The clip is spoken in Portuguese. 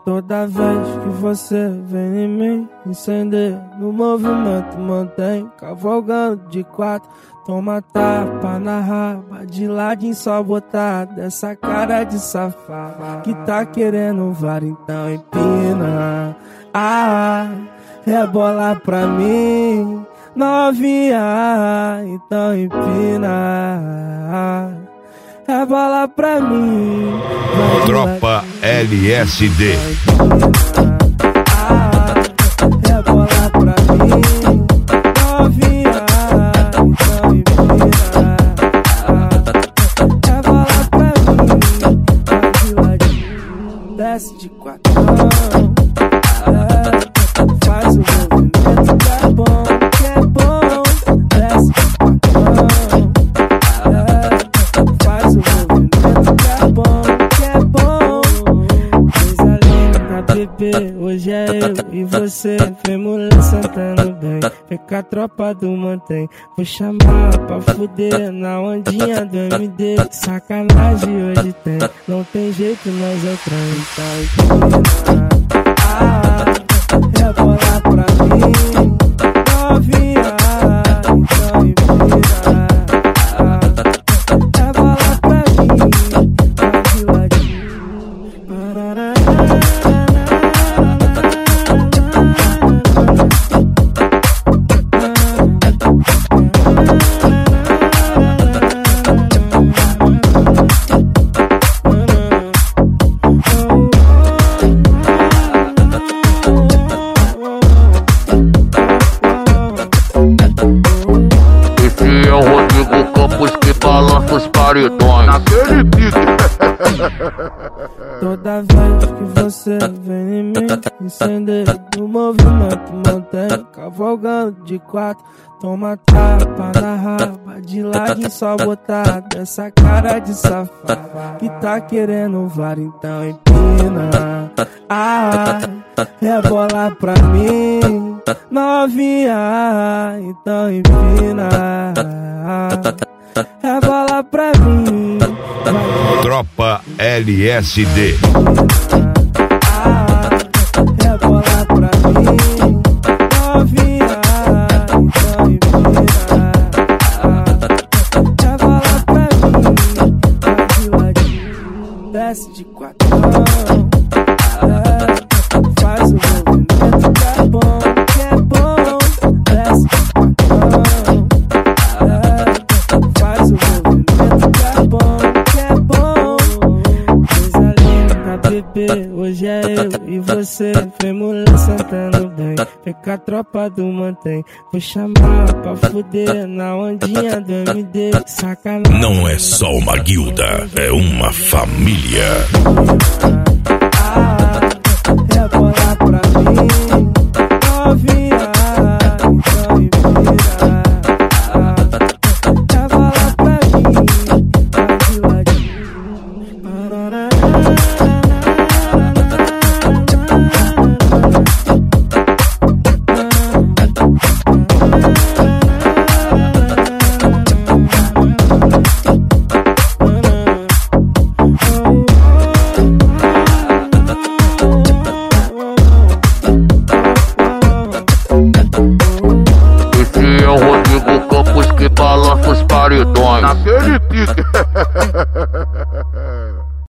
Toda vez que você vem em mim, incendeia no movimento, mantém cavalgando de quatro. Toma tapa na raba, de ladinho só botar dessa cara de safado que tá querendo VAR, então empina. Rebola pra mim, novinha, então empina. Rebola pra mim. Tropa LSD. Rebola pra mim, novinha, então empina. Rebola pra mim, vai de ladinho, desce de quatro. Faz o movimento que é bom, desce de quatro. Hoje é eu e você, vem mulher sentando bem. Vem com a tropa do mantém. Vou chamar pra fuder na ondinha do MD. Sacanagem hoje tem, não tem jeito, nós é trem. Então empina, rebola pra mim, novinha, então empina. Rebola pra mim, vai de ladinho. Esse é o Rodrigo Campos que balança os paredões naquele pique. Toda vez que você vem em mim, incendeia no movimento, mantém cavalgando de quatro. Toma tapa na raba, de ladinho só botar dessa cara de safado que tá querendo VAR, então empina. Rebola pra mim, novinha, então empina. Rebola pra mim. Tropa LSD. Rebola pra mim, novinha, então empina. Rebola pra mim, vai de ladinho, desce de quatro. Faz o movimento que é bom, desce de quatro. Faz o movimento que é bom. Coisa linda, bebê, hoje é eu e você, vem mulher sentando bem. Vem com a tropa do mantém. Vou chamar pra fuder na ondinha do MD. Sacanagem. Não é só uma guilda, é uma família. Rebola pra mim, novinha, então empina. Rebola pra mim, vai de ladinho. Esse é o Rodrigo Campos que balança os paredões naquele pique.